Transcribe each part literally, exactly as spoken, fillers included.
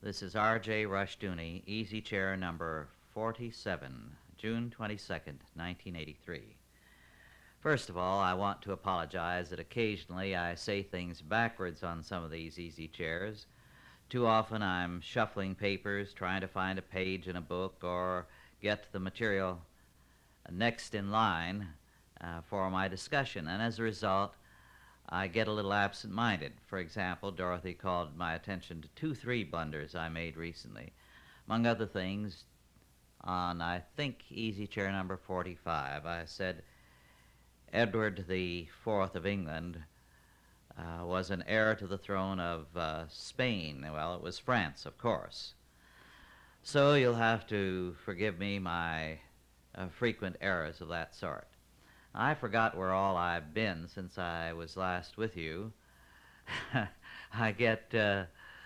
This is R J Rushdoony, Easy Chair number forty-seven, June twenty-second, nineteen eighty-three. First of all, I want to apologize that occasionally I say things backwards on some of these easy chairs. Too often I'm shuffling papers, trying to find a page in a book or get the material next in line uh, for my discussion, and as a result, I get a little absent-minded. For example, Dorothy called my attention to two three blunders I made recently. Among other things, on, I think, easy chair number forty-five, I said Edward the Fourth of England uh, was an heir to the throne of uh, Spain. Well, it was France, of course. So you'll have to forgive me my uh, frequent errors of that sort. I forgot where all I've been since I was last with you. I get uh,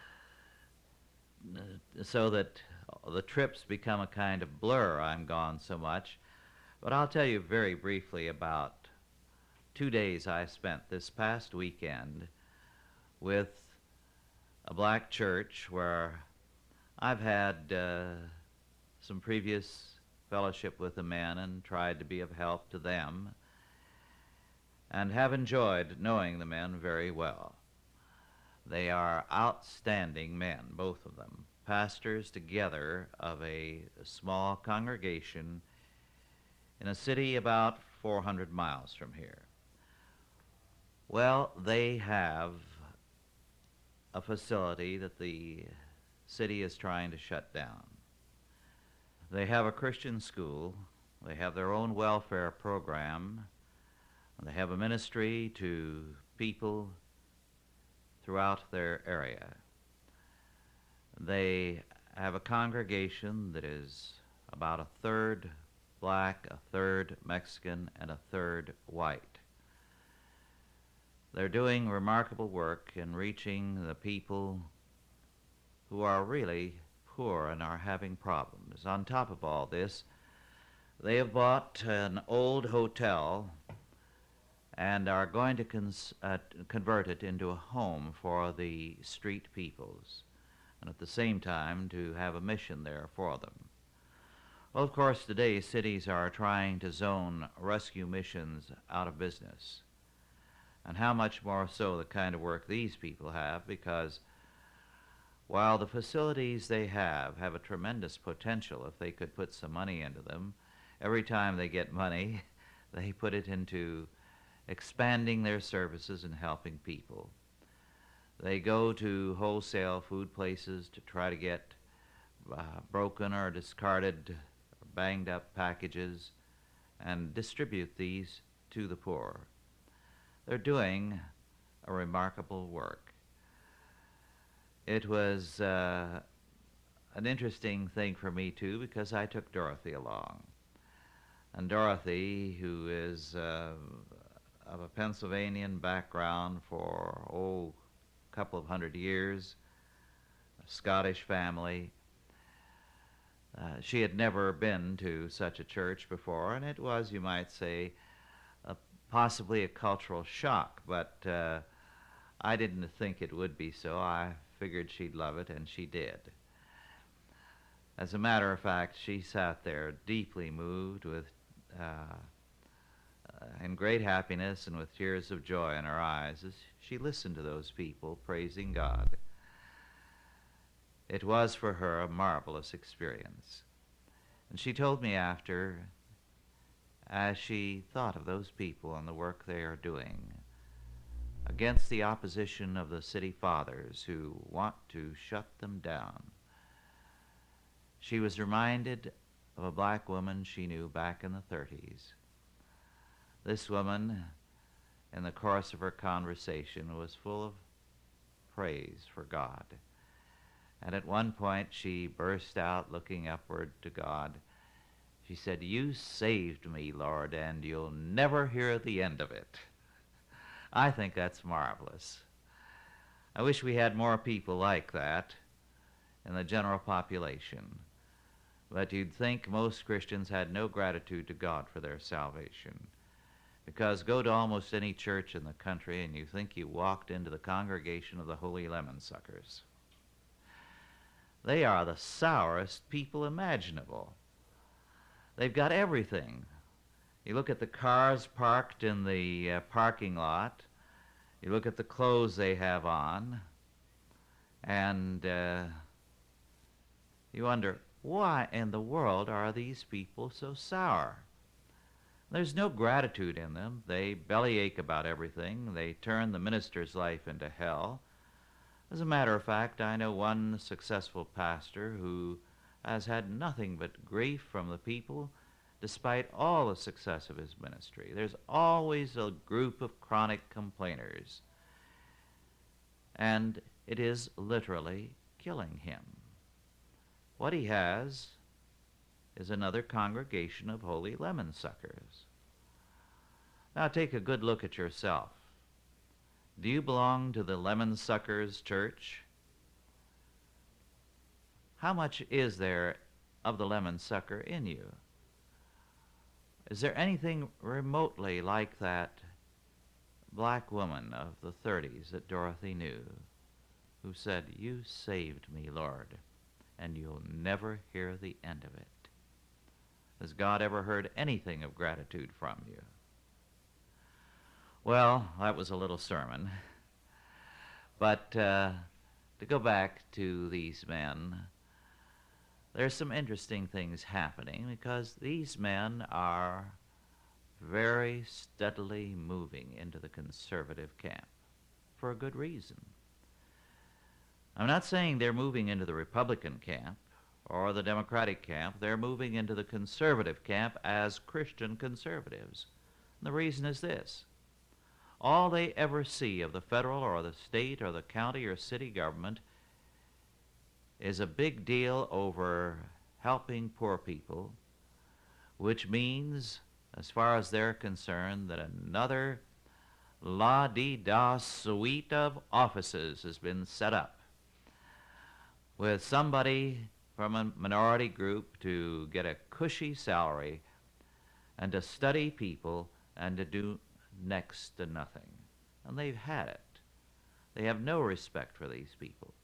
so that the trips become a kind of blur. I'm gone so much. But I'll tell you very briefly about two days I spent this past weekend with a black church where I've had uh, some previous fellowship with the men and tried to be of help to them, and have enjoyed knowing the men very well. They are outstanding men, both of them, pastors together of a small congregation in a city about four hundred miles from here. Well, they have a facility that the city is trying to shut down. They have a Christian school, they have their own welfare program, and they have a ministry to people throughout their area. They have a congregation that is about a third black, a third Mexican, and a third white. They're doing remarkable work in reaching the people who are really poor and are having problems. On top of all this, they have bought an old hotel and are going to cons- uh, convert it into a home for the street peoples, and at the same time to have a mission there for them. Well, of course, today cities are trying to zone rescue missions out of business, and how much more so the kind of work these people have, because while the facilities they have have a tremendous potential if they could put some money into them, every time they get money, they put it into expanding their services and helping people. They go to wholesale food places to try to get uh, broken or discarded or banged up packages and distribute these to the poor. They're doing a remarkable work. It was uh, an interesting thing for me, too, because I took Dorothy along. And Dorothy, who is uh, of a Pennsylvanian background for, oh, a couple of hundred years, a Scottish family, uh, she had never been to such a church before, and it was, you might say, a, possibly a cultural shock, but uh, I didn't think it would be so. I figured she'd love it, and she did. As a matter of fact, she sat there deeply moved with uh, uh, in great happiness and with tears of joy in her eyes as she listened to those people praising God. It was for her a marvelous experience. And she told me after, as she thought of those people and the work they are doing, against the opposition of the city fathers who want to shut them down, she was reminded of a black woman she knew back in the thirties. This woman, in the course of her conversation, was full of praise for God. And at one point she burst out looking upward to God. She said, "You saved me, Lord, and you'll never hear the end of it." I think that's marvelous. I wish we had more people like that in the general population. But you'd think most Christians had no gratitude to God for their salvation. Because go to almost any church in the country and you think you walked into the congregation of the Holy Lemon Suckers. They are the sourest people imaginable. They've got everything. You look at the cars parked in the uh, parking lot. You look at the clothes they have on. And uh, you wonder, why in the world are these people so sour? There's no gratitude in them. They bellyache about everything. They turn the minister's life into hell. As a matter of fact, I know one successful pastor who has had nothing but grief from the people despite all the success of his ministry. There's always a group of chronic complainers, and it is literally killing him. What he has is another congregation of holy lemon suckers. Now take a good look at yourself. Do you belong to the lemon suckers church? How much is there of the lemon sucker in you? Is there anything remotely like that black woman of the thirties that Dorothy knew, who said, "You saved me, Lord, and you'll never hear the end of it"? Has God ever heard anything of gratitude from you? Well, that was a little sermon. But uh, to go back to these men, there's some interesting things happening because these men are very steadily moving into the conservative camp for a good reason. I'm not saying they're moving into the Republican camp or the Democratic camp. They're moving into the conservative camp as Christian conservatives. And the reason is this. All they ever see of the federal or the state or the county or city government is a big deal over helping poor people, which means, as far as they're concerned, that another la-di-da suite of offices has been set up with somebody from a minority group to get a cushy salary and to study people and to do next to nothing. And they've had it. They have no respect for these people.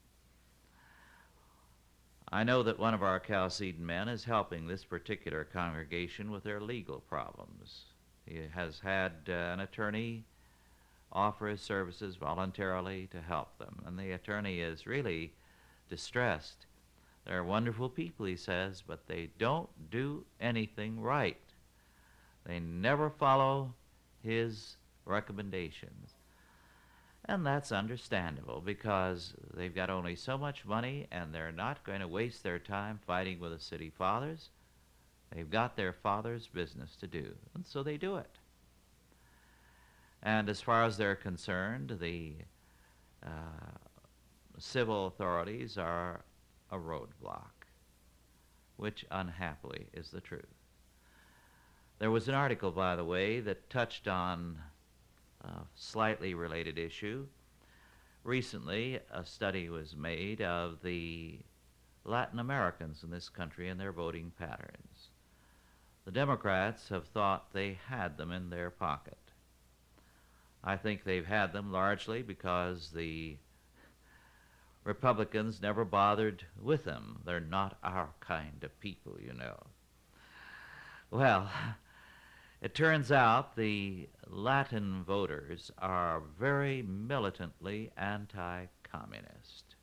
I know that one of our Chalcedon men is helping this particular congregation with their legal problems. He has had uh, an attorney offer his services voluntarily to help them, and the attorney is really distressed. They're wonderful people, he says, but they don't do anything right. They never follow his recommendations. And that's understandable because they've got only so much money and they're not going to waste their time fighting with the city fathers. They've got their father's business to do, and so they do it. And as far as they're concerned, the uh, civil authorities are a roadblock, which unhappily is the truth. There was an article, by the way, that touched on a slightly related issue. Recently, a study was made of the Latin Americans in this country and their voting patterns. The Democrats have thought they had them in their pocket. I think they've had them largely because the Republicans never bothered with them. They're not our kind of people, you know. Well, it turns out the Latin voters are very militantly anti-communist.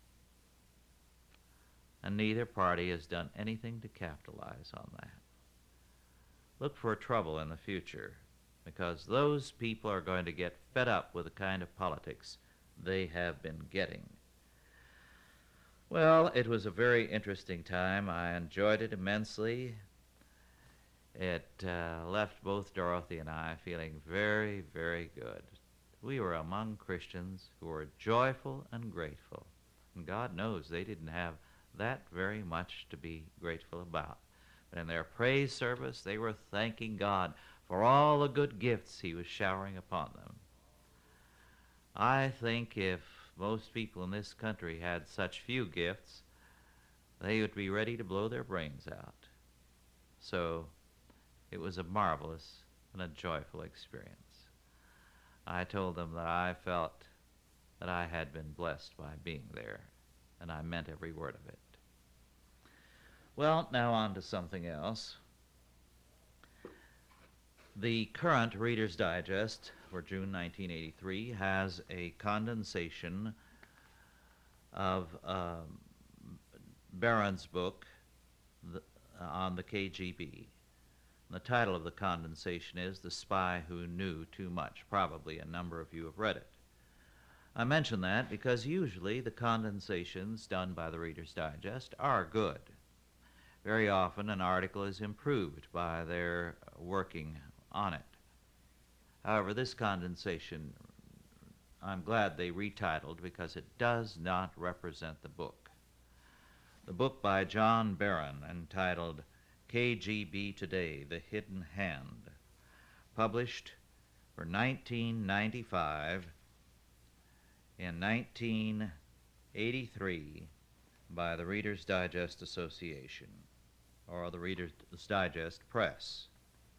And neither party has done anything to capitalize on that. Look for trouble in the future, because those people are going to get fed up with the kind of politics they have been getting. Well, it was a very interesting time. I enjoyed it immensely. It uh, left both Dorothy and I feeling very, very good. We were among Christians who were joyful and grateful. And God knows they didn't have that very much to be grateful about. But in their praise service, they were thanking God for all the good gifts he was showering upon them. I think if most people in this country had such few gifts, they would be ready to blow their brains out. So it was a marvelous and a joyful experience. I told them that I felt that I had been blessed by being there, and I meant every word of it. Well, now on to something else. The current Reader's Digest for June nineteen eighty-three has a condensation of um, Barron's book the, uh, on the K G B. The title of the condensation is The Spy Who Knew Too Much. Probably a number of you have read it. I mention that because usually the condensations done by the Reader's Digest are good. Very often an article is improved by their working on it. However, this condensation, I'm glad they retitled because it does not represent the book. The book by John Barron, entitled K G B Today, The Hidden Hand, published for nineteen ninety-five in nineteen eighty-three by the Reader's Digest Association, or the Reader's Digest Press,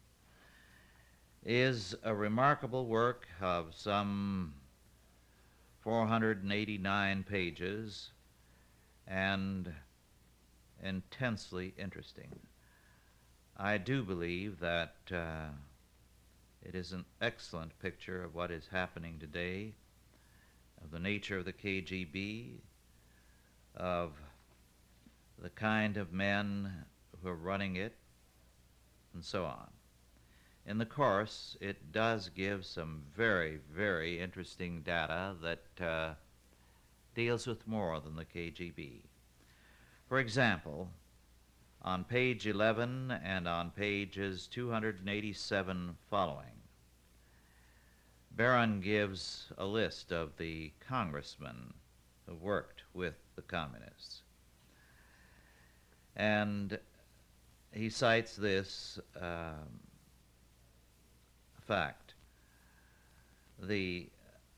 is a remarkable work of some four hundred eighty-nine pages and intensely interesting. I do believe that uh, it is an excellent picture of what is happening today, of the nature of the K G B, of the kind of men who are running it, and so on. In the course, it does give some very, very interesting data that uh, deals with more than the K G B. For example, on page eleven and on pages two hundred eighty-seven following, Barron gives a list of the congressmen who worked with the communists. And he cites this um, fact. The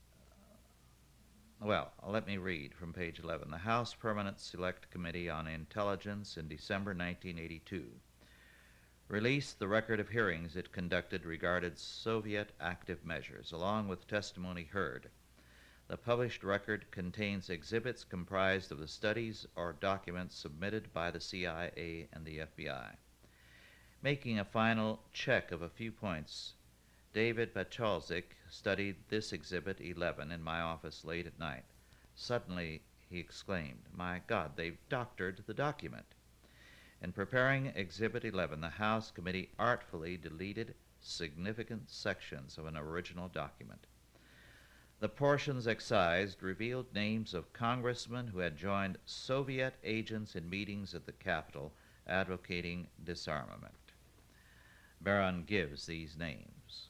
Well, let me read from page eleven. The House Permanent Select Committee on Intelligence in December nineteen eighty-two released the record of hearings it conducted regarding Soviet active measures, along with testimony heard. The published record contains exhibits comprised of the studies or documents submitted by the C I A and the F B I. Making a final check of a few points, David Pachalzik studied this exhibit eleven in my office late at night. Suddenly, he exclaimed, "My God, they've doctored the document." In preparing exhibit eleven, the House committee artfully deleted significant sections of an original document. The portions excised revealed names of congressmen who had joined Soviet agents in meetings at the Capitol advocating disarmament. Barron gives these names.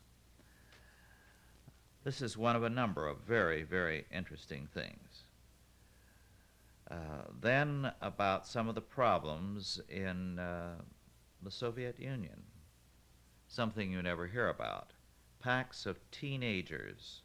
This is one of a number of very, very interesting things. Uh, then about some of the problems in uh, the Soviet Union, something you never hear about. Packs of teenagers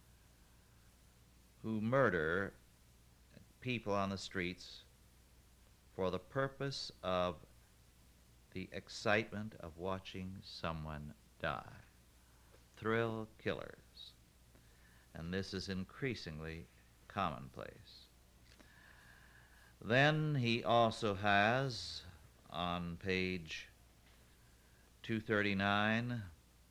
who murder people on the streets for the purpose of the excitement of watching someone die. Thrill killers. And this is increasingly commonplace. Then he also has, on page two thirty-nine,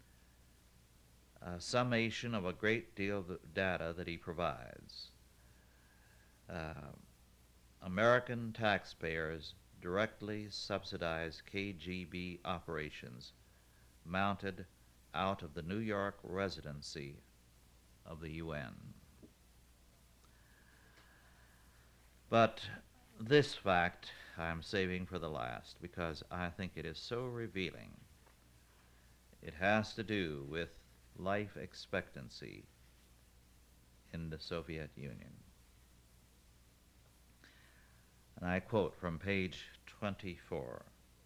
a summation of a great deal of data that he provides. Uh, American taxpayers directly subsidize K G B operations mounted out of the New York residency of the U N. But this fact I'm saving for the last because I think it is so revealing. It has to do with life expectancy in the Soviet Union. And I quote from page twenty-four.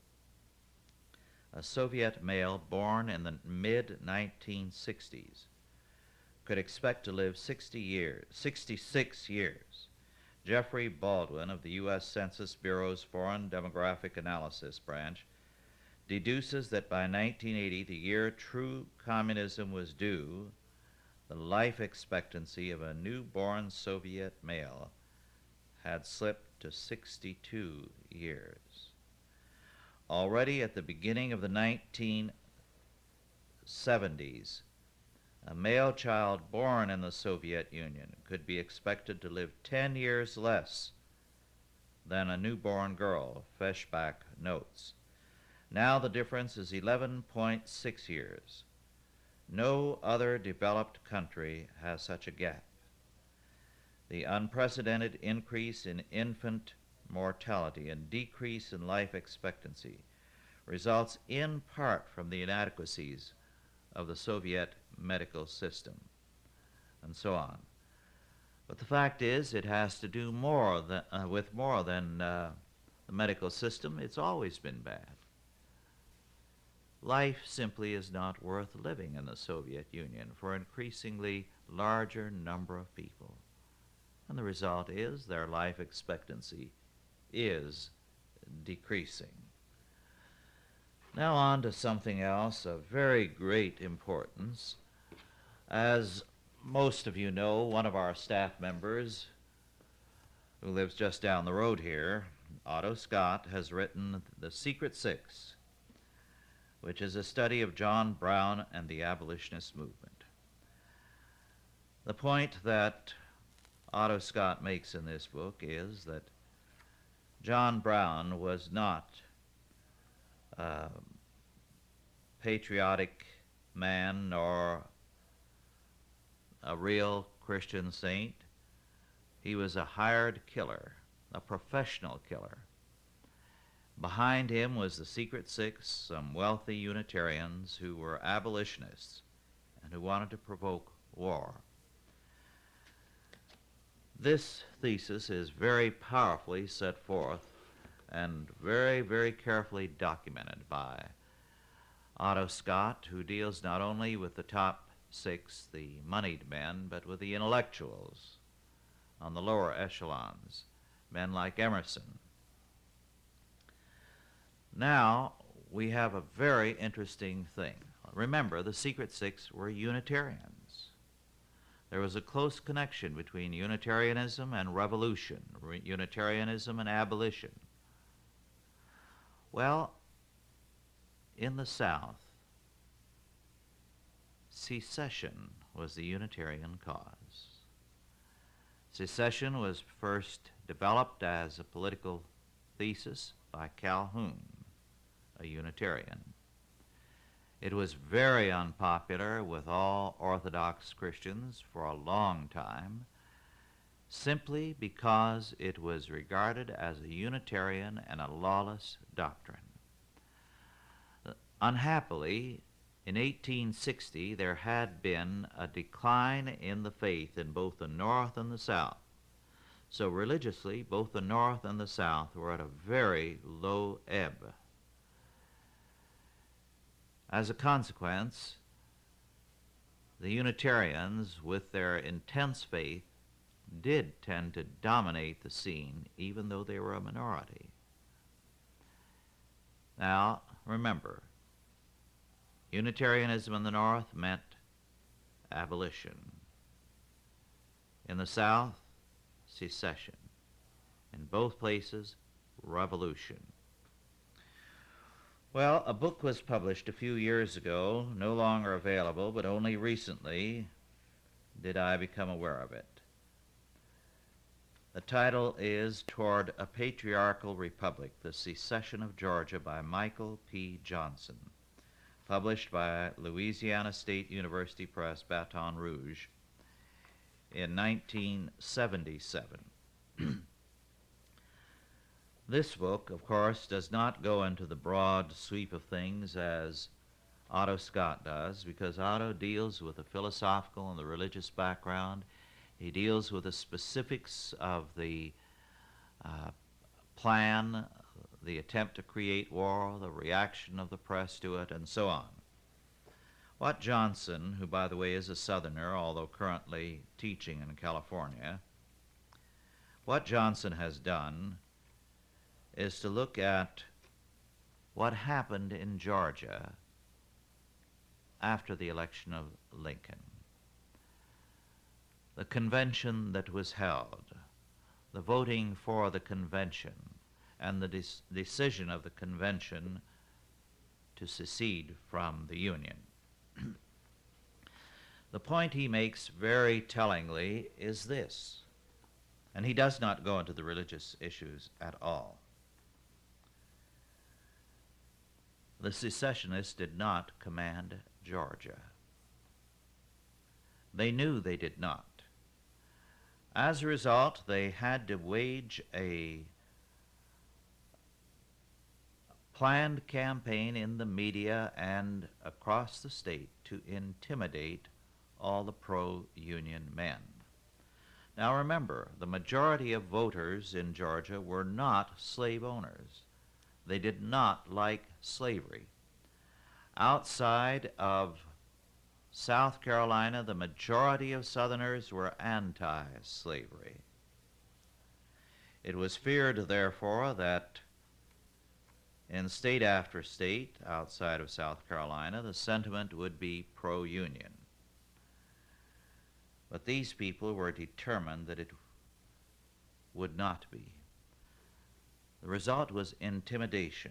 A Soviet male born in the mid nineteen sixties could expect to live sixty years, sixty-six years. Jeffrey Baldwin of the U S Census Bureau's Foreign Demographic Analysis Branch deduces that by nineteen eighty, the year true communism was due, the life expectancy of a newborn Soviet male had slipped to sixty-two years. Already at the beginning of the nineteen seventies, a male child born in the Soviet Union could be expected to live ten years less than a newborn girl, Feshbach notes. Now the difference is eleven point six years. No other developed country has such a gap. The unprecedented increase in infant mortality and decrease in life expectancy results in part from the inadequacies of the Soviet medical system, and so on. But the fact is, it has to do more than, uh, with more than uh, the medical system. It's always been bad. Life simply is not worth living in the Soviet Union for an increasingly larger number of people. And the result is their life expectancy is decreasing. Now on to something else of very great importance. As most of you know, one of our staff members, who lives just down the road here, Otto Scott, has written The Secret Six, which is a study of John Brown and the abolitionist movement. The point that Otto Scott makes in this book is that John Brown was not a patriotic man nor a real Christian saint. He was a hired killer, a professional killer. Behind him was the Secret Six, some wealthy Unitarians who were abolitionists and who wanted to provoke war. This thesis is very powerfully set forth and very, very carefully documented by Otto Scott, who deals not only with the top six, the moneyed men, but with the intellectuals on the lower echelons, men like Emerson. Now we have a very interesting thing. Remember, the Secret Six were Unitarians. There was a close connection between Unitarianism and revolution, Unitarianism and abolition. Well, in the South, secession was the Unitarian cause. Secession was first developed as a political thesis by Calhoun, a Unitarian. It was very unpopular with all Orthodox Christians for a long time, simply because it was regarded as a Unitarian and a lawless doctrine. Unhappily, in eighteen sixty, there had been a decline in the faith in both the North and the South. So religiously, both the North and the South were at a very low ebb. As a consequence, the Unitarians, with their intense faith, did tend to dominate the scene, even though they were a minority. Now, remember, Unitarianism in the North meant abolition. In the South, secession. In both places, revolution. Well, a book was published a few years ago, no longer available, but only recently did I become aware of it. The title is Toward a Patriarchal Republic, The Secession of Georgia by Michael P. Johnson, published by Louisiana State University Press, Baton Rouge, in nineteen seventy-seven. This book, of course, does not go into the broad sweep of things as Otto Scott does, because Otto deals with the philosophical and the religious background. He deals with the specifics of the uh, plan, the attempt to create war, the reaction of the press to it, and so on. What Johnson, who by the way is a Southerner, although currently teaching in California, what Johnson has done is to look at what happened in Georgia after the election of Lincoln. The convention that was held, the voting for the convention, and the de- decision of the convention to secede from the Union. The point he makes very tellingly is this, and he does not go into the religious issues at all. The secessionists did not command Georgia. They knew they did not. As a result, they had to wage a planned campaign in the media and across the state to intimidate all the pro-Union men. Now remember, the majority of voters in Georgia were not slave owners. They did not like slavery. Outside of South Carolina, the majority of Southerners were anti-slavery. It was feared, therefore, that in state after state outside of South Carolina, the sentiment would be pro-Union. But these people were determined that it would not be. The result was intimidation.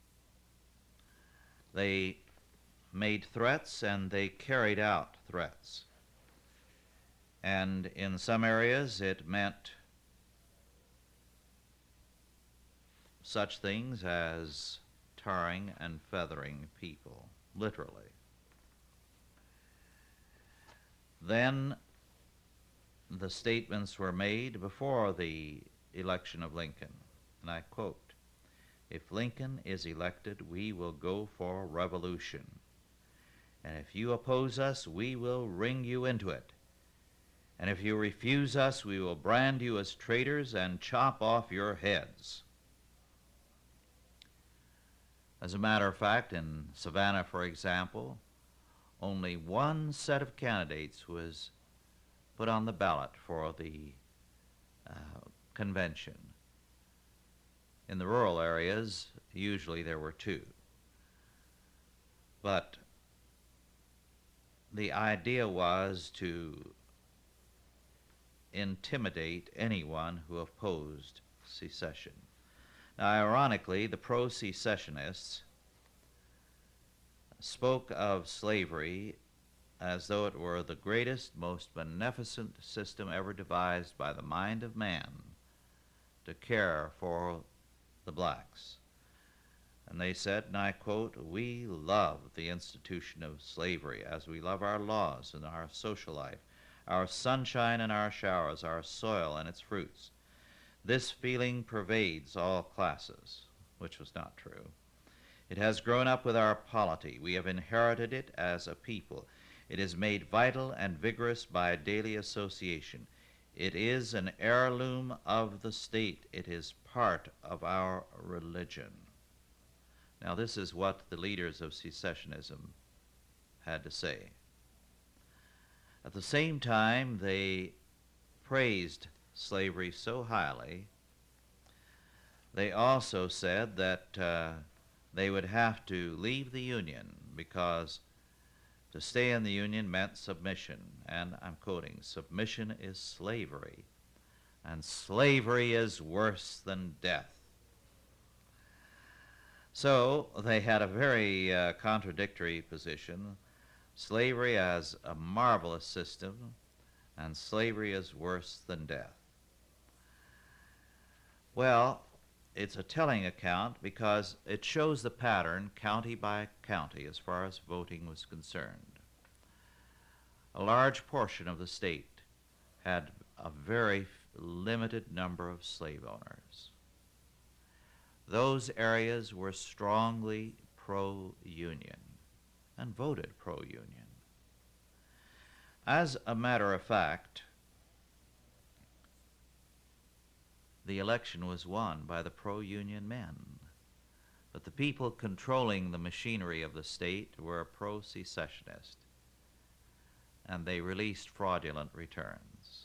They made threats and they carried out threats. And in some areas it meant such things as tarring and feathering people, literally. Then the statements were made before the election of Lincoln, and I quote, "If Lincoln is elected, we will go for revolution. And if you oppose us, we will ring you into it. And if you refuse us, we will brand you as traitors and chop off your heads." As a matter of fact, in Savannah, for example, only one set of candidates was put on the ballot for the uh, convention. In the rural areas, usually there were two. But the idea was to intimidate anyone who opposed secession. Now, ironically, the pro-secessionists spoke of slavery as though it were the greatest, most beneficent system ever devised by the mind of man to care for the blacks. And they said, and I quote, "We love the institution of slavery as we love our laws and our social life, our sunshine and our showers, our soil and its fruits. This feeling pervades all classes," which was not true. "It has grown up with our polity. We have inherited it as a people. It is made vital and vigorous by daily association. It is an heirloom of the state. It is part of our religion." Now, this is what the leaders of secessionism had to say. At the same time, they praised slavery so highly, they also said that uh, they would have to leave the Union because to stay in the Union meant submission. And I'm quoting, "Submission is slavery, and slavery is worse than death." So they had a very uh, contradictory position. Slavery as a marvelous system, and slavery is worse than death. Well, it's a telling account because it shows the pattern county by county as far as voting was concerned. A large portion of the state had a very limited number of slave owners. Those areas were strongly pro-Union and voted pro-Union. As a matter of fact, the election was won by the pro-Union men, but the people controlling the machinery of the state were pro-secessionist, and they released fraudulent returns.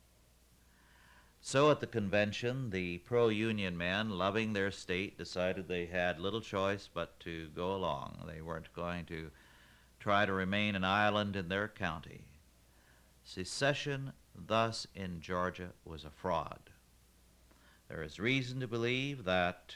So at the convention, the pro-Union men, loving their state, decided they had little choice but to go along. They weren't going to try to remain an island in their county. Secession, thus, in Georgia was a fraud. There is reason to believe that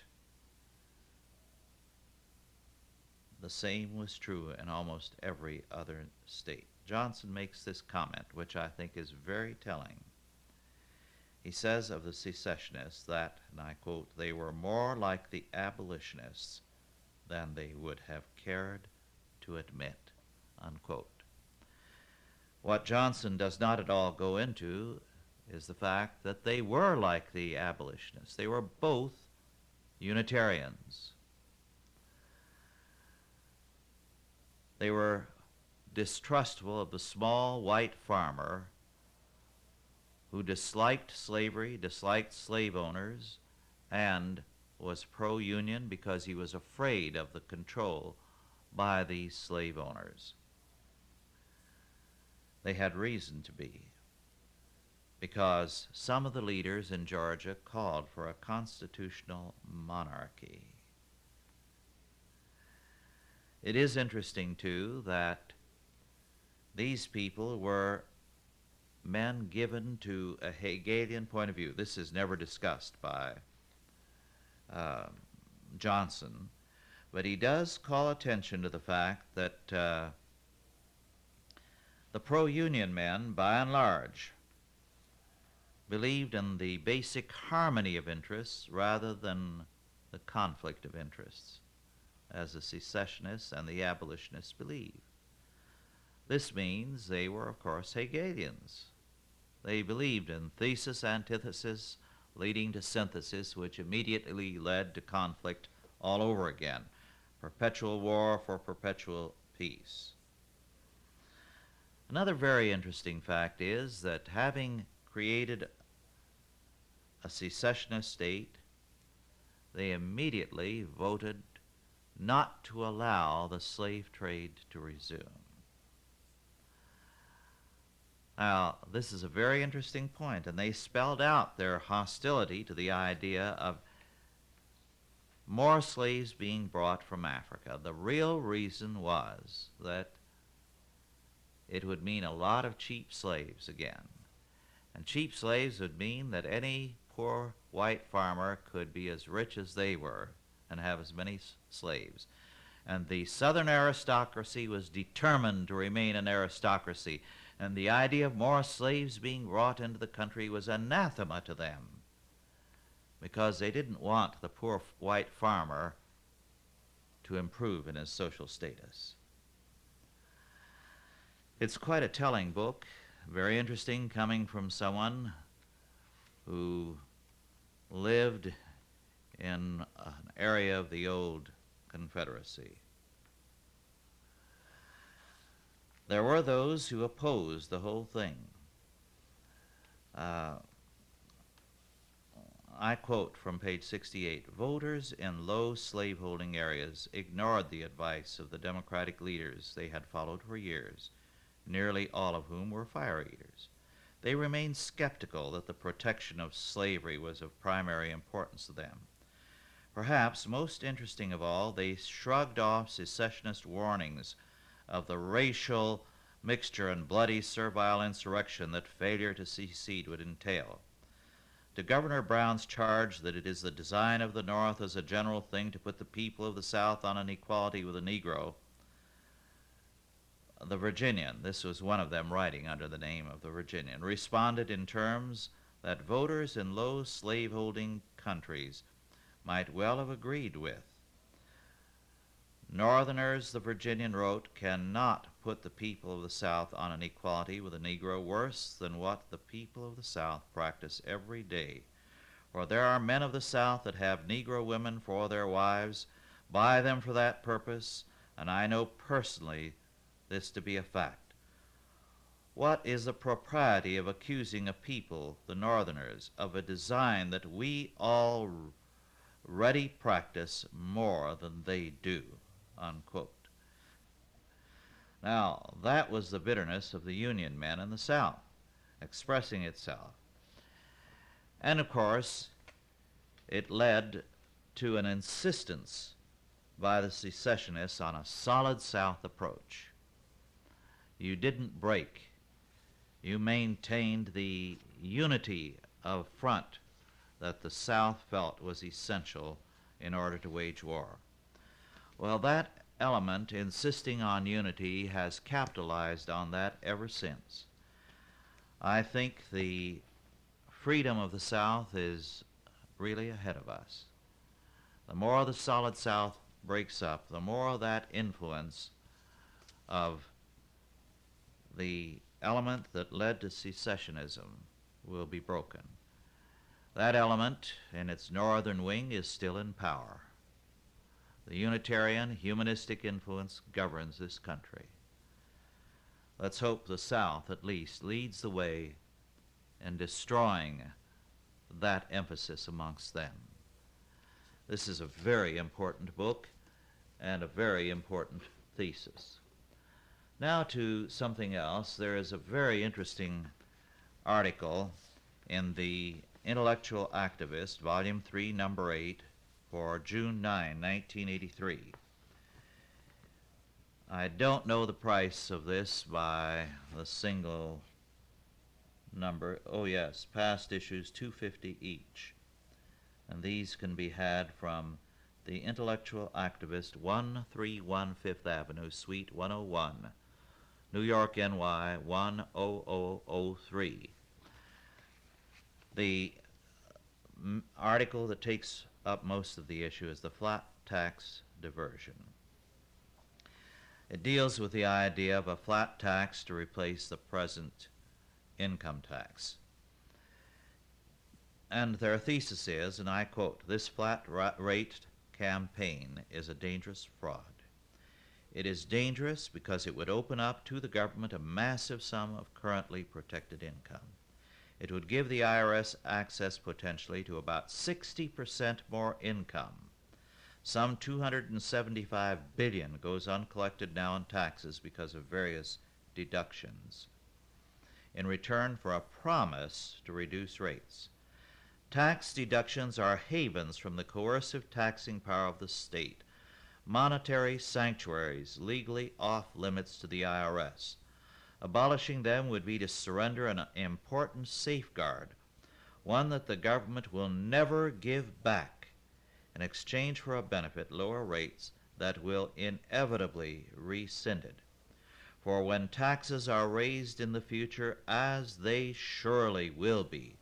the same was true in almost every other state. Johnson makes this comment, which I think is very telling. He says of the secessionists that, and I quote, they were more like the abolitionists than they would have cared to admit, unquote. What Johnson does not at all go into is the fact that they were like the abolitionists. They were both Unitarians. They were distrustful of the small white farmer who disliked slavery, disliked slave owners, and was pro-union because he was afraid of the control by these slave owners. They had reason to be, because some of the leaders in Georgia called for a constitutional monarchy. It is interesting, too, that these people were men given to a Hegelian point of view. This is never discussed by uh, Johnson, but he does call attention to the fact that uh, the pro-union men, by and large, believed in the basic harmony of interests rather than the conflict of interests, as the secessionists and the abolitionists believe. This means they were, of course, Hegelians. They believed in thesis, antithesis, leading to synthesis, which immediately led to conflict all over again. Perpetual war for perpetual peace. Another very interesting fact is that having created a secessionist state, they immediately voted not to allow the slave trade to resume. Now, this is a very interesting point, and they spelled out their hostility to the idea of more slaves being brought from Africa. The real reason was that it would mean a lot of cheap slaves again. And cheap slaves would mean that any poor white farmer could be as rich as they were and have as many s- slaves. And the Southern aristocracy was determined to remain an aristocracy. And the idea of more slaves being brought into the country was anathema to them, because they didn't want the poor f- white farmer to improve in his social status. It's quite a telling book, very interesting, coming from someone who lived in an area of the old Confederacy. There were those who opposed the whole thing. Uh, I quote from page sixty-eight, voters in low slaveholding areas ignored the advice of the Democratic leaders they had followed for years, nearly all of whom were fire eaters. They remained skeptical that the protection of slavery was of primary importance to them. Perhaps most interesting of all, they shrugged off secessionist warnings of the racial mixture and bloody servile insurrection that failure to secede would entail. To Governor Brown's charge that it is the design of the North as a general thing to put the people of the South on an equality with the Negro, the Virginian, this was one of them writing under the name of the Virginian, responded in terms that voters in low slaveholding countries might well have agreed with. Northerners, the Virginian wrote, cannot put the people of the South on an equality with the Negro worse than what the people of the South practice every day. For there are men of the South that have Negro women for their wives, buy them for that purpose, and I know personally this to be a fact. What is the propriety of accusing a people, the Northerners, of a design that we already practice more than they do? Unquote. Now, that was the bitterness of the Union men in the South, expressing itself. And of course, it led to an insistence by the secessionists on a solid South approach. You didn't break. You maintained the unity of front that the South felt was essential in order to wage war. Well, that element, insisting on unity, has capitalized on that ever since. I think the freedom of the South is really ahead of us. The more the solid South breaks up, the more that influence of the element that led to secessionism will be broken. That element in its northern wing is still in power. The Unitarian, humanistic influence governs this country. Let's hope the South, at least, leads the way in destroying that emphasis amongst them. This is a very important book and a very important thesis. Now to something else. There is a very interesting article in the Intellectual Activist, Volume three, Number eight, for June ninth, nineteen eighty-three. I don't know the price of this by the single number. Oh yes, past issues two hundred fifty each. And these can be had from the Intellectual Activist, one thirty-one Fifth Avenue, Suite one oh one, New York, N Y one oh oh oh three. The m- article that takes up most of the issue is the flat tax diversion. It deals with the idea of a flat tax to replace the present income tax. And their thesis is, and I quote, "This flat ra- rate campaign is a dangerous fraud. It is dangerous because it would open up to the government a massive sum of currently protected income. It would give the I R S access potentially to about sixty percent more income. Some two hundred seventy-five billion dollars goes uncollected now in taxes because of various deductions, in return for a promise to reduce rates. Tax deductions are havens from the coercive taxing power of the state, monetary sanctuaries legally off limits to the I R S. Abolishing them would be to surrender an important safeguard, one that the government will never give back, in exchange for a benefit, lower rates that will inevitably be rescinded. For when taxes are raised in the future, as they surely will be,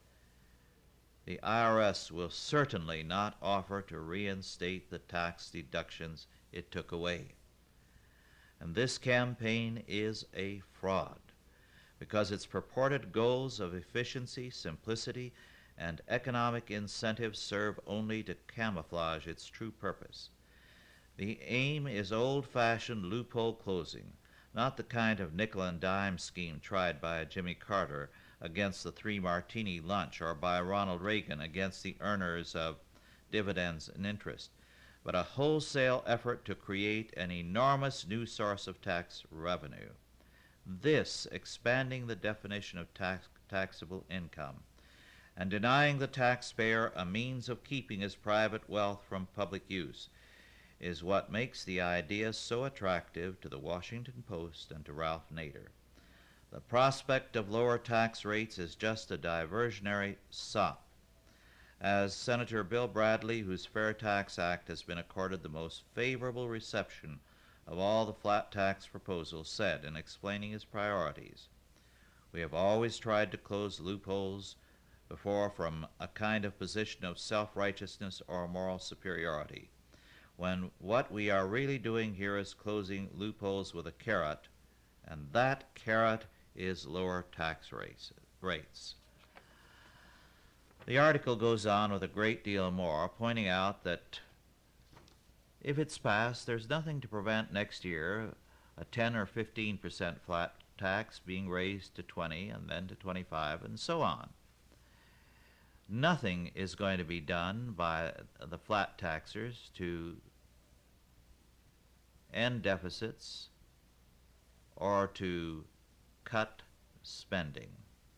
the I R S will certainly not offer to reinstate the tax deductions it took away. And this campaign is a fraud, because its purported goals of efficiency, simplicity, and economic incentives serve only to camouflage its true purpose. The aim is old-fashioned loophole closing, not the kind of nickel and dime scheme tried by Jimmy Carter against the three-martini lunch or by Ronald Reagan against the earners of dividends and interest, but a wholesale effort to create an enormous new source of tax revenue. This expanding the definition of tax, taxable income and denying the taxpayer a means of keeping his private wealth from public use is what makes the idea so attractive to the Washington Post and to Ralph Nader. The prospect of lower tax rates is just a diversionary sop. As Senator Bill Bradley, whose Fair Tax Act has been accorded the most favorable reception of all the flat tax proposals, said in explaining his priorities, "We have always tried to close loopholes before from a kind of position of self-righteousness or moral superiority, when what we are really doing here is closing loopholes with a carrot, and that carrot is lower tax rates." The article goes on with a great deal more, pointing out that if it's passed, there's nothing to prevent next year a ten or fifteen percent flat tax being raised to twenty and then to twenty-five and so on. Nothing is going to be done by the flat taxers to end deficits or to cut spending.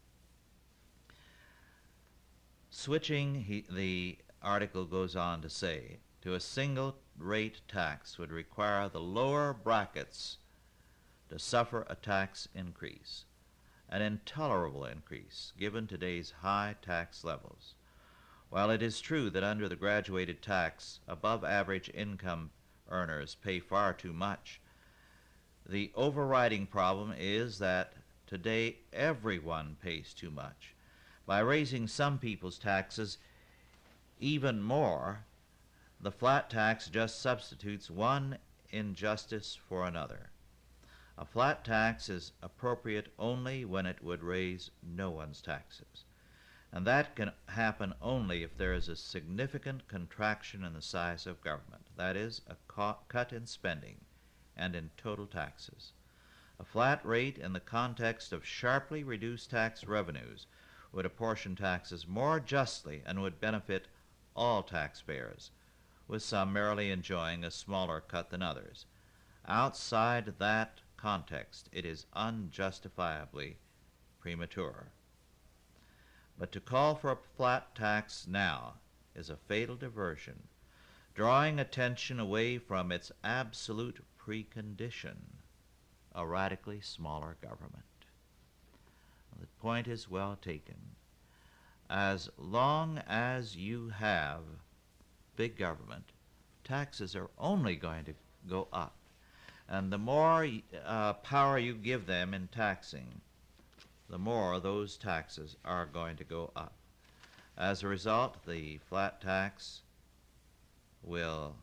Switching, he, the article goes on to say, to a single rate tax would require the lower brackets to suffer a tax increase, an intolerable increase given today's high tax levels. While it is true that under the graduated tax, above-average income earners pay far too much, the overriding problem is that today everyone pays too much. By raising some people's taxes even more, the flat tax just substitutes one injustice for another. A flat tax is appropriate only when it would raise no one's taxes. And that can happen only if there is a significant contraction in the size of government, that is, a co- cut in spending and in total taxes. A flat rate in the context of sharply reduced tax revenues would apportion taxes more justly and would benefit all taxpayers, with some merely enjoying a smaller cut than others. Outside that context, it is unjustifiably premature. But to call for a flat tax now is a fatal diversion, drawing attention away from its absolute precondition, a radically smaller government. The point is well taken. As long as you have big government, taxes are only going to go up. And the more uh, power you give them in taxing, the more those taxes are going to go up. As a result, the flat tax will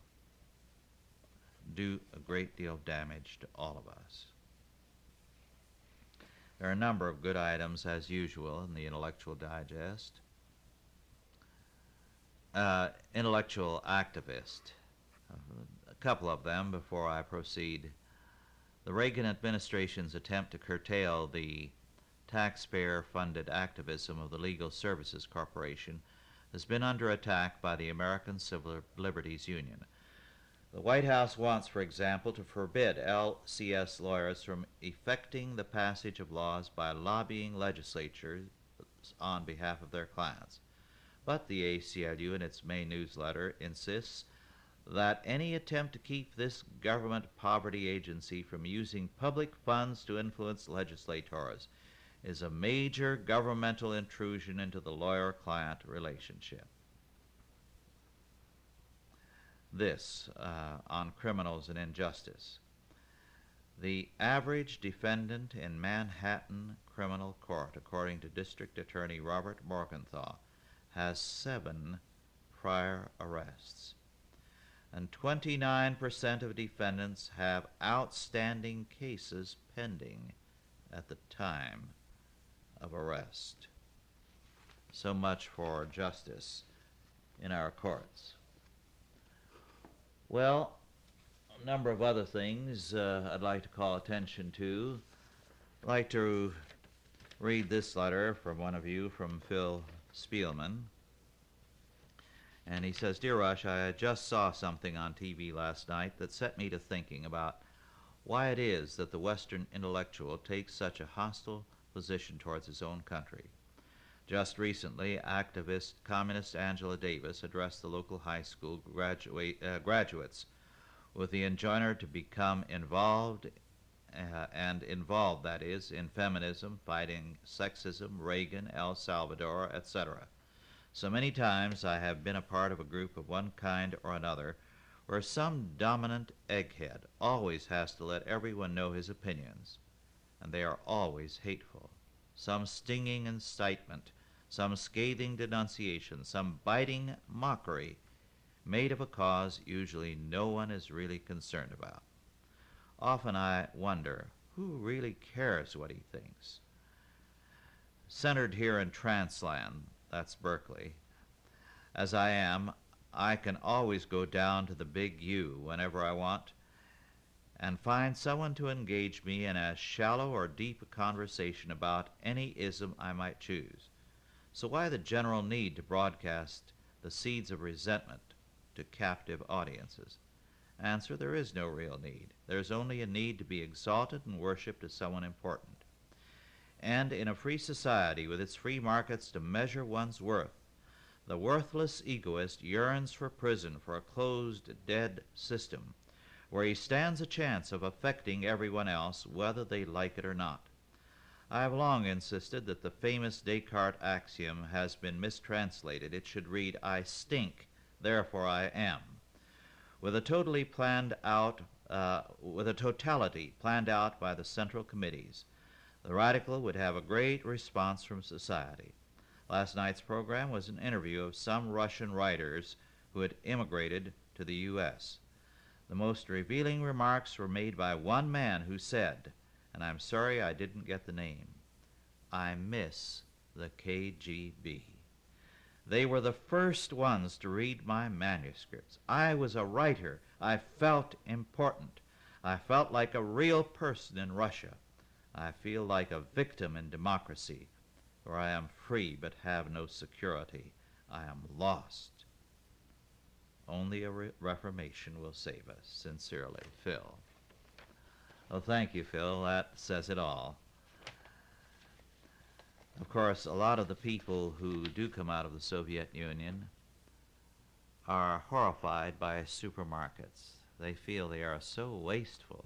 do a great deal of damage to all of us. There are a number of good items, as usual, in the Intellectual Digest. Uh, intellectual activist. A couple of them before I proceed. The Reagan administration's attempt to curtail the taxpayer-funded activism of the Legal Services Corporation has been under attack by the American Civil Liberties Union. The White House wants, for example, to forbid L C S lawyers from effecting the passage of laws by lobbying legislatures on behalf of their clients. But the A C L U, in its May newsletter, insists that any attempt to keep this government poverty agency from using public funds to influence legislators is a major governmental intrusion into the lawyer-client relationship. This, uh, on criminals and injustice. The average defendant in Manhattan criminal court, according to District Attorney Robert Morgenthau, has seven prior arrests. And twenty-nine percent of defendants have outstanding cases pending at the time of arrest. So much for justice in our courts. Well, a number of other things uh, I'd like to call attention to. I'd like to read this letter from one of you, from Phil Spielman. And he says, "Dear Rush, I just saw something on T V last night that set me to thinking about why it is that the Western intellectual takes such a hostile position towards his own country. Just recently, activist communist Angela Davis addressed the local high school graduate, uh, graduates with the enjoiner to become involved, uh, and involved, that is, in feminism, fighting sexism, Reagan, El Salvador, et cetera. So many times I have been a part of a group of one kind or another where some dominant egghead always has to let everyone know his opinions, and they are always hateful. Some stinging incitement, some scathing denunciation, some biting mockery made of a cause usually no one is really concerned about. Often I wonder, who really cares what he thinks? Centered here in Transland, that's Berkeley, as I am, I can always go down to the Big U whenever I want and find someone to engage me in as shallow or deep a conversation about any ism I might choose. So why the general need to broadcast the seeds of resentment to captive audiences? Answer, there is no real need. There is only a need to be exalted and worshipped as someone important. And in a free society with its free markets to measure one's worth, the worthless egoist yearns for prison, for a closed, dead system, where he stands a chance of affecting everyone else, whether they like it or not. I have long insisted that the famous Descartes axiom has been mistranslated. It should read, I stink, therefore I am. With a totally planned out, uh, with a totality planned out by the central committees, the radical would have a great response from society. Last night's program was an interview of some Russian writers who had immigrated to the U S The most revealing remarks were made by one man who said, and I'm sorry I didn't get the name, I miss the K G B. They were the first ones to read my manuscripts. I was a writer. I felt important. I felt like a real person in Russia. I feel like a victim in democracy, for I am free but have no security. I am lost. Only a re- reformation will save us. Sincerely, Phil. Well, thank you, Phil. That says it all. Of course, a lot of the people who do come out of the Soviet Union are horrified by supermarkets. They feel they are so wasteful.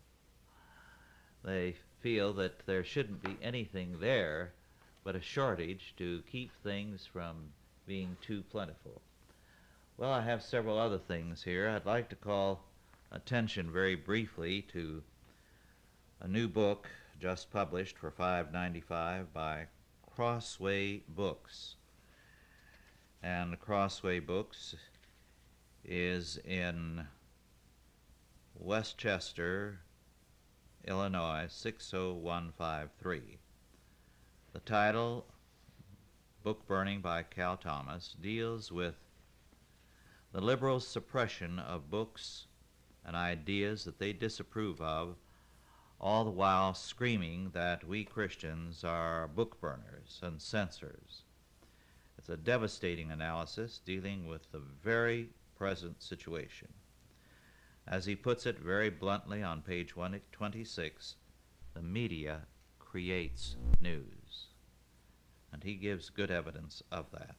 They feel that there shouldn't be anything there but a shortage to keep things from being too plentiful. Well, I have several other things here. I'd like to call attention very briefly to a new book just published for five dollars and ninety-five cents by Crossway Books. And Crossway Books is in Westchester, Illinois, six oh one five three. The title, Book Burning by Cal Thomas, deals with the liberal suppression of books and ideas that they disapprove of, all the while screaming that we Christians are book burners and censors. It's a devastating analysis dealing with the very present situation. As he puts it very bluntly on page one twenty-six, the media creates news, and he gives good evidence of that.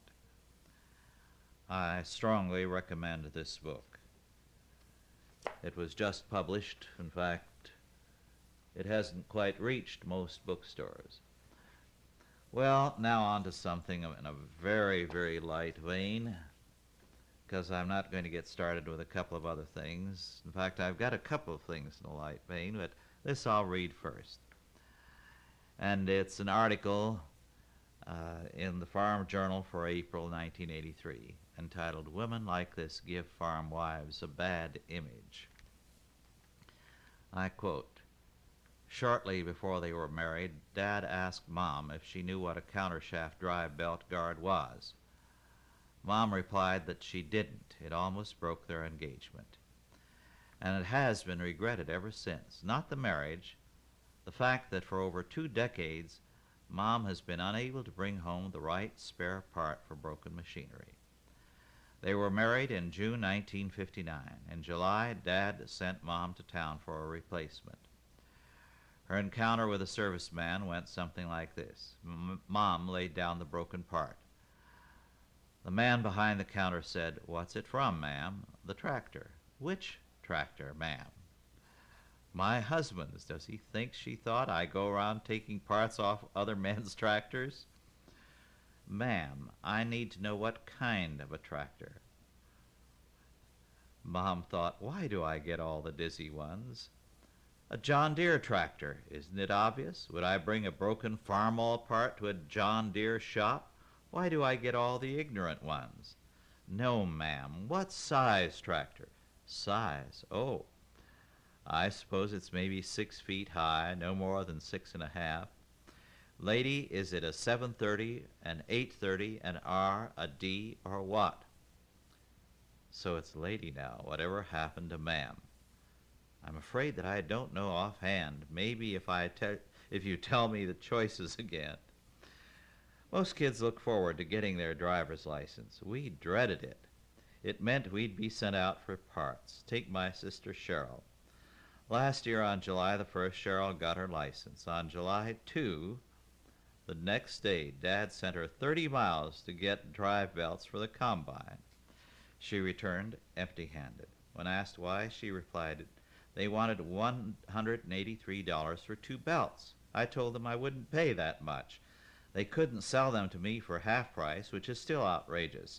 I strongly recommend this book. It was just published. In fact, it hasn't quite reached most bookstores. Well, now on to something in a very, very light vein, because I'm not going to get started with a couple of other things. In fact, I've got a couple of things in a light vein, but this I'll read first. And it's an article uh, in the Farm Journal for April nineteen eighty-three, entitled, Women Like This Give Farm Wives a Bad Image. I quote, shortly before they were married, Dad asked Mom if she knew what a countershaft drive belt guard was. Mom replied that she didn't. It almost broke their engagement. And it has been regretted ever since. Not the marriage, the fact that for over two decades, Mom has been unable to bring home the right spare part for broken machinery. They were married in June nineteen fifty-nine. In July, Dad sent Mom to town for a replacement. Her encounter with a serviceman went something like this. M- Mom laid down the broken part. The man behind the counter said, "What's it from, ma'am?" "The tractor." "Which tractor, ma'am?" "My husband's. Does he think," she thought, "I go around taking parts off other men's tractors?" "Ma'am, I need to know what kind of a tractor." Mom thought, "Why do I get all the dizzy ones?" "A John Deere tractor. Isn't it obvious? Would I bring a broken farm-all part to a John Deere shop? Why do I get all the ignorant ones?" "No, ma'am. What size tractor?" "Size? Oh, I suppose it's maybe six feet high, no more than six and a half. Lady, is it a seven thirty, an eight thirty, an R, a D, or what?" So it's lady now. Whatever happened to ma'am? I'm afraid that I don't know offhand. Maybe if I te- if you tell me the choices again. Most kids look forward to getting their driver's license. We dreaded it. It meant we'd be sent out for parts. Take my sister Cheryl. Last year on July the first, Cheryl got her license. On July second, the next day, Dad sent her thirty miles to get drive belts for the combine. She returned empty-handed. When asked why, she replied, they wanted one hundred eighty-three dollars for two belts. I told them I wouldn't pay that much. They couldn't sell them to me for half price, which is still outrageous,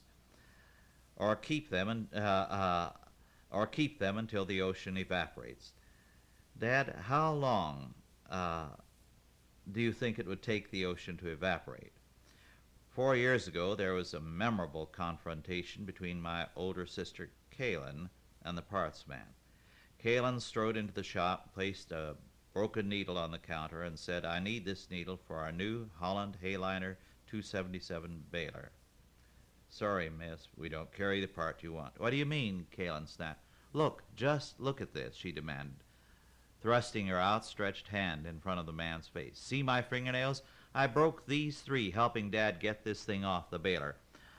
or keep them and uh, uh, or keep them until the ocean evaporates. Dad, how long uh, do you think it would take the ocean to evaporate? Four years ago, there was a memorable confrontation between my older sister, Kaylin, and the parts man. Kaylin strode into the shop, placed a broken needle on the counter, and said, "I need this needle for our new Holland Hayliner two seventy-seven baler." "Sorry, miss, we don't carry the part you want." "What do you mean?" Kaylin snapped. "Look, just look at this," she demanded, thrusting her outstretched hand in front of the man's face. "See my fingernails? I broke these three helping Dad get this thing off the baler.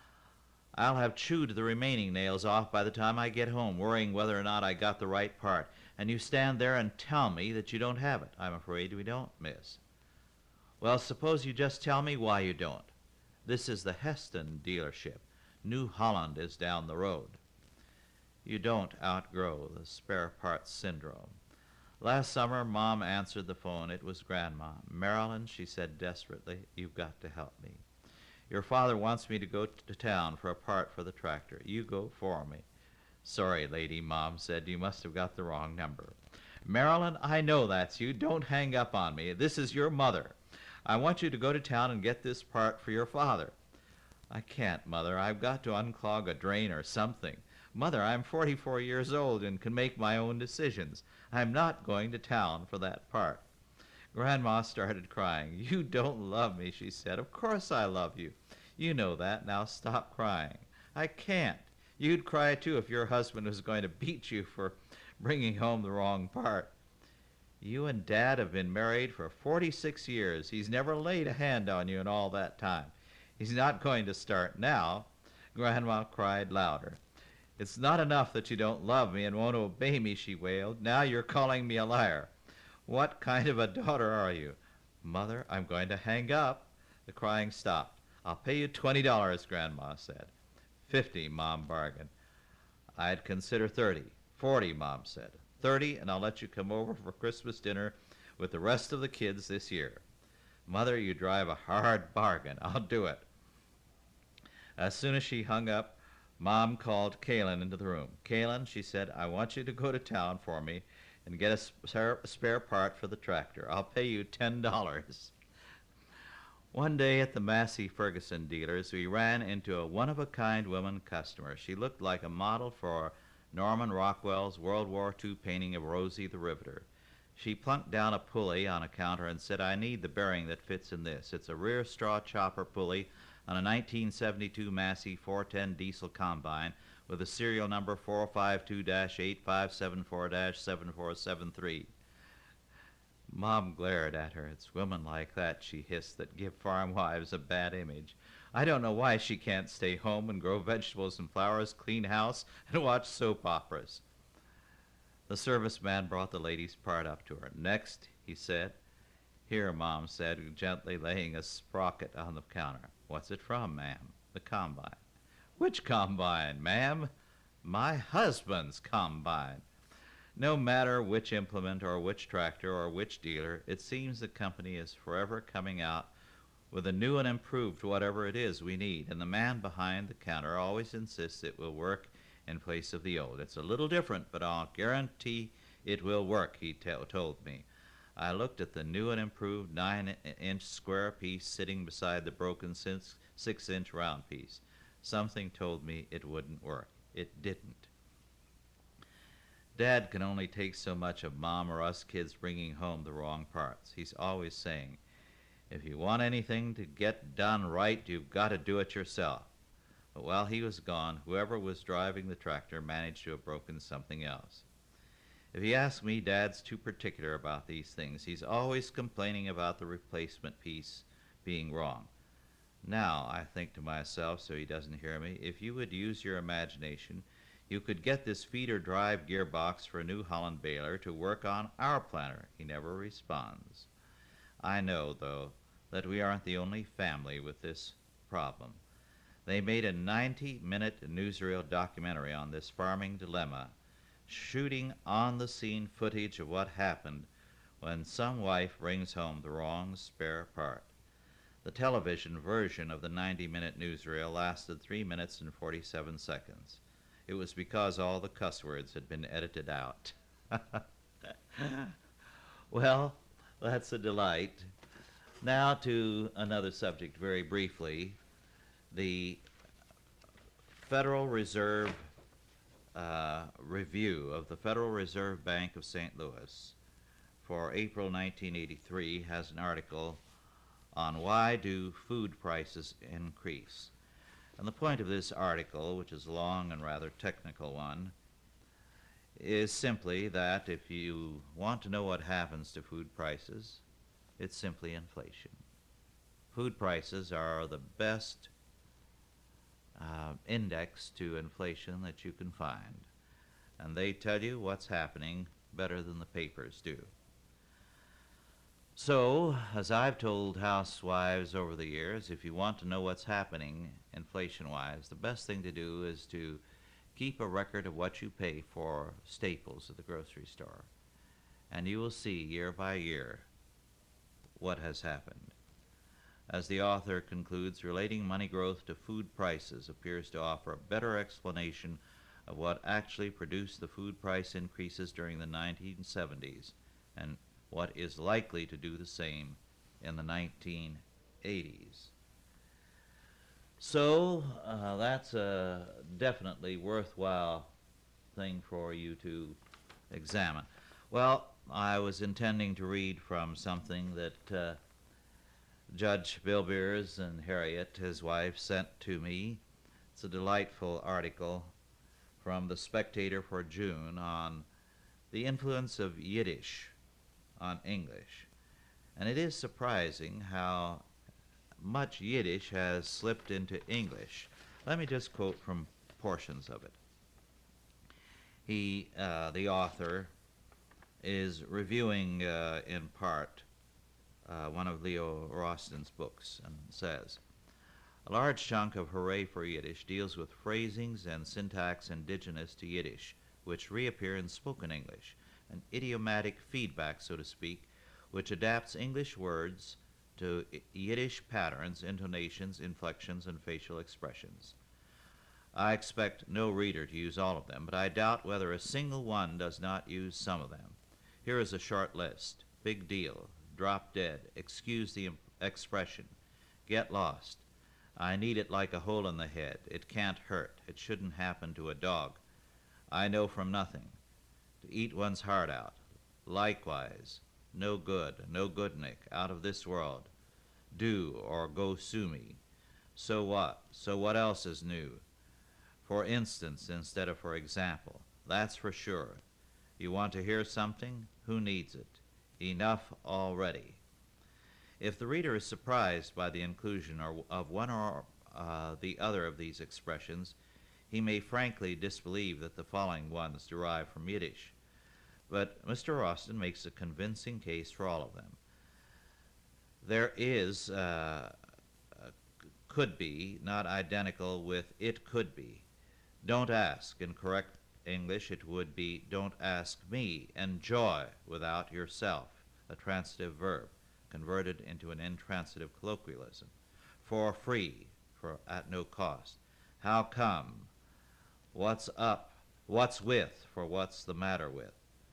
I'll have chewed the remaining nails off by the time I get home, worrying whether or not I got the right part. And you stand there and tell me that you don't have it." "I'm afraid we don't, miss." "Well, suppose you just tell me why you don't. This is the Heston dealership. New Holland is down the road." You don't outgrow the spare parts syndrome. Last summer, Mom answered the phone. It was Grandma. "Marilyn," she said desperately, "you've got to help me. Your father wants me to go to town for a part for the tractor. You go for me." "Sorry, lady," Mom said. "You must have got the wrong number." "Marilyn, I know that's you. Don't hang up on me. This is your mother. I want you to go to town and get this part for your father." "I can't, Mother. I've got to unclog a drain or something. Mother, I'm forty-four years old and can make my own decisions. I'm not going to town for that part." Grandma started crying. "You don't love me," she said. "Of course I love you. You know that. Now stop crying." "I can't. You'd cry too if your husband was going to beat you for bringing home the wrong part." "You and Dad have been married for forty-six years. He's never laid a hand on you in all that time. He's not going to start now." Grandma cried louder. "It's not enough that you don't love me and won't obey me," she wailed. "Now you're calling me a liar. What kind of a daughter are you?" "Mother, I'm going to hang up." The crying stopped. "I'll pay you twenty dollars, Grandma said. Fifty, Mom bargained. "I'd consider thirty. Forty, Mom said. Thirty, and I'll let you come over for Christmas dinner with the rest of the kids this year." "Mother, you drive a hard bargain. I'll do it." As soon as she hung up, Mom called Kaylin into the room. "Kaylin," she said, "I want you to go to town for me and get a spare, spare part for the tractor. I'll pay you ten dollars. One day at the Massey Ferguson dealers, we ran into a one-of-a-kind woman customer. She looked like a model for Norman Rockwell's World War Two painting of Rosie the Riveter. She plunked down a pulley on a counter and said, "I need the bearing that fits in this. It's a rear straw chopper pulley on a nineteen seventy-two Massey four ten diesel combine with a serial number four five two dash eight five seven four dash seven four seven three. Mom glared at her. "It's women like that," she hissed, "that give farm wives a bad image. I don't know why she can't stay home and grow vegetables and flowers, clean house, and watch soap operas." The serviceman brought the lady's part up to her. "Next," he said. "Here," Mom said, gently laying a sprocket on the counter. "What's it from, ma'am?" "The combine." "Which combine, ma'am?" "My husband's combine." No matter which implement or which tractor or which dealer, it seems the company is forever coming out with a new and improved whatever it is we need, and the man behind the counter always insists it will work in place of the old. "It's a little different, but I'll guarantee it will work," he t- told me. I looked at the new and improved nine-inch square piece sitting beside the broken six-inch round piece. Something told me it wouldn't work. It didn't. Dad can only take so much of Mom or us kids bringing home the wrong parts. He's always saying, "If you want anything to get done right, you've got to do it yourself." But while he was gone, whoever was driving the tractor managed to have broken something else. If you ask me, Dad's too particular about these things. He's always complaining about the replacement piece being wrong. Now, I think to myself, so he doesn't hear me, if you would use your imagination, you could get this feeder drive gearbox for a New Holland baler to work on our planter. He never responds. I know, though, that we aren't the only family with this problem. They made a ninety-minute newsreel documentary on this farming dilemma, shooting on-the-scene footage of what happened when some wife brings home the wrong spare part. The television version of the ninety-minute newsreel lasted three minutes and forty-seven seconds. It was because all the cuss words had been edited out. Well, that's a delight. Now to another subject very briefly. The Federal Reserve uh, Review of the Federal Reserve Bank of Saint Louis for April nineteen eighty-three has an article on why do food prices increase. And the point of this article, which is a long and rather technical one, is simply that if you want to know what happens to food prices, it's simply inflation. Food prices are the best uh, index to inflation that you can find, and they tell you what's happening better than the papers do. So, as I've told housewives over the years, if you want to know what's happening inflation-wise, the best thing to do is to keep a record of what you pay for staples at the grocery store, and you will see year by year what has happened. As the author concludes, relating money growth to food prices appears to offer a better explanation of what actually produced the food price increases during the nineteen seventies and what is likely to do the same in the nineteen eighties. So uh, that's a definitely worthwhile thing for you to examine. Well, I was intending to read from something that uh, Judge Bill Beers and Harriet, his wife, sent to me. It's a delightful article from The Spectator for June on the influence of Yiddish on English. And it is surprising how much Yiddish has slipped into English. Let me just quote from portions of it. He, uh, the author, is reviewing uh, in part uh, one of Leo Roston's books and says, a large chunk of Hooray for Yiddish deals with phrasings and syntax indigenous to Yiddish, which reappear in spoken English, an idiomatic feedback, so to speak, which adapts English words to Yiddish patterns, intonations, inflections, and facial expressions. I expect no reader to use all of them, but I doubt whether a single one does not use some of them. Here is a short list. Big deal, drop dead, excuse the imp- expression, get lost, I need it like a hole in the head, it can't hurt, it shouldn't happen to a dog, I know from nothing, to eat one's heart out, likewise, no good, no goodnik, out of this world, do or go sue me, so what, so what else is new, for instance instead of for example, that's for sure, you want to hear something, who needs it, enough already. If the reader is surprised by the inclusion or of one or uh, the other of these expressions, he may frankly disbelieve that the following ones derive from Yiddish. But Mister Roston makes a convincing case for all of them. There is, uh, uh, could be, not identical with it could be. Don't ask. In correct English, it would be don't ask me. Enjoy without yourself, a transitive verb, converted into an intransitive colloquialism. For free, for at no cost. How come? What's up? What's with, for what's the matter with,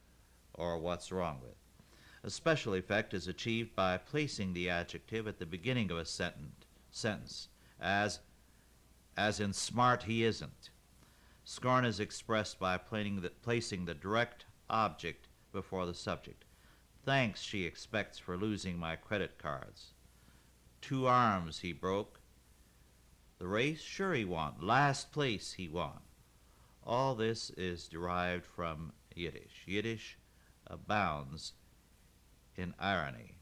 or what's wrong with. A special effect is achieved by placing the adjective at the beginning of a sentence, sentence as, as in smart he isn't. Scorn is expressed by the, placing the direct object before the subject. Thanks, she expects, for losing my credit cards. Two arms he broke. The race, sure he won. Last place he won. All this is derived from Yiddish. Yiddish abounds in irony.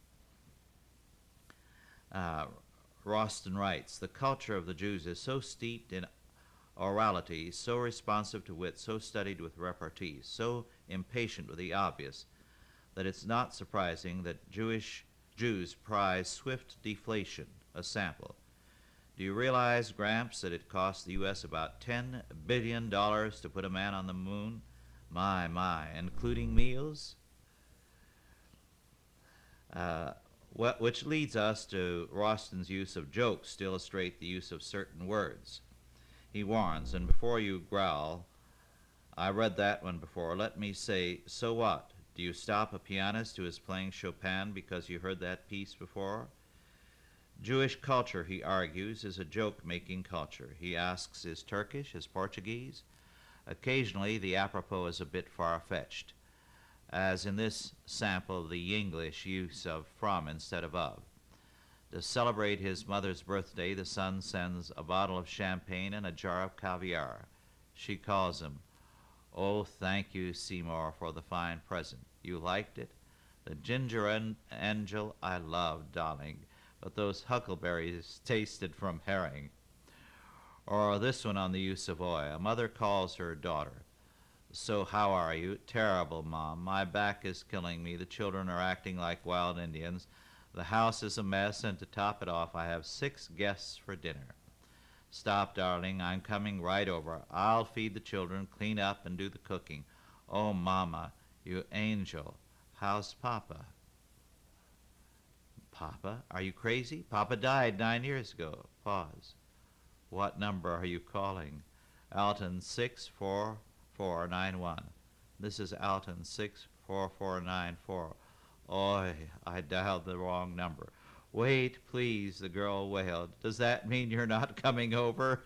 Uh, Roston writes, the culture of the Jews is so steeped in orality, so responsive to wit, so studied with repartee, so impatient with the obvious, that it's not surprising that Jewish Jews prize swift deflation, a sample. Do you realize, Gramps, that it cost the U S about ten billion dollars to put a man on the moon? My, my, including meals? uh, wh- which leads us to Rostand's use of jokes to illustrate the use of certain words. He warns, and before you growl, I read that one before, let me say, so what? Do you stop a pianist who is playing Chopin because you heard that piece before? Jewish culture, he argues, is a joke-making culture. He asks, is Turkish, is Portuguese? Occasionally, the apropos is a bit far-fetched, as in this sample of the English use of from instead of of. To celebrate his mother's birthday, the son sends a bottle of champagne and a jar of caviar. She calls him, oh, thank you, Seymour, for the fine present. You liked it? The ginger an- angel I love, darling, but those huckleberries tasted from herring. Or this one on the use of oi. A mother calls her daughter. So how are you? Terrible, Mom. My back is killing me. The children are acting like wild Indians. The house is a mess, and to top it off, I have six guests for dinner. Stop, darling. I'm coming right over. I'll feed the children, clean up, and do the cooking. Oh, Mama, you angel. How's Papa? Papa? Are you crazy? Papa died nine years ago. Pause. What number are you calling? Alton six four four nine one. This is Alton six four four nine four. Oi, I dialed the wrong number. Wait, please, the girl wailed. Does that mean you're not coming over?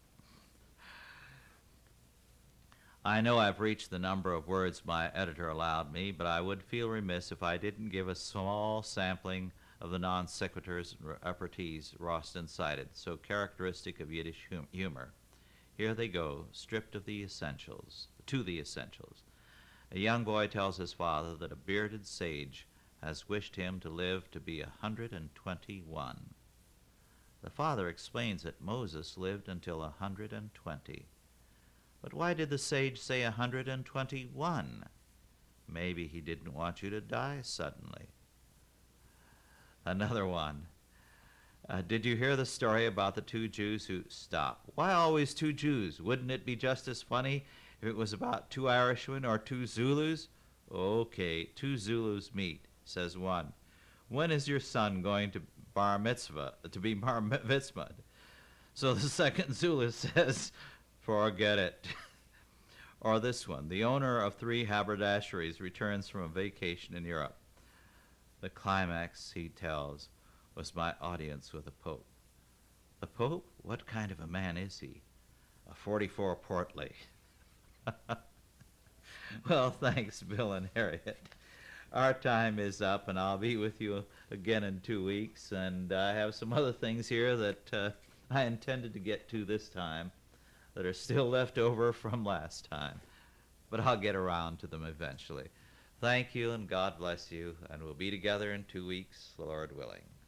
I know I've reached the number of words my editor allowed me, but I would feel remiss if I didn't give a small sampling of the non sequiturs and repartees Rostand cited, so characteristic of Yiddish hum- humor. Here they go, stripped of the essentials, to the essentials. A young boy tells his father that a bearded sage has wished him to live to be a hundred and twenty-one. The father explains that Moses lived until a hundred and twenty. But why did the sage say a hundred and twenty-one? Maybe he didn't want you to die suddenly. Another one. Uh, did you hear the story about the two Jews who... Stop. Why always two Jews? Wouldn't it be just as funny if it was about two Irishmen or two Zulus? Okay, two Zulus meet, says one. When is your son going to bar mitzvah, to be bar mitzvah? So the second Zulu says, forget it. Or this one. The owner of three haberdasheries returns from a vacation in Europe. The climax, he tells, was my audience with the Pope. The Pope? What kind of a man is he? A forty-four portly. Well, thanks, Bill and Harriet. Our time is up, and I'll be with you again in two weeks, and I have some other things here that uh, I intended to get to this time that are still left over from last time, but I'll get around to them eventually. Thank you, and God bless you, and we'll be together in two weeks, Lord willing.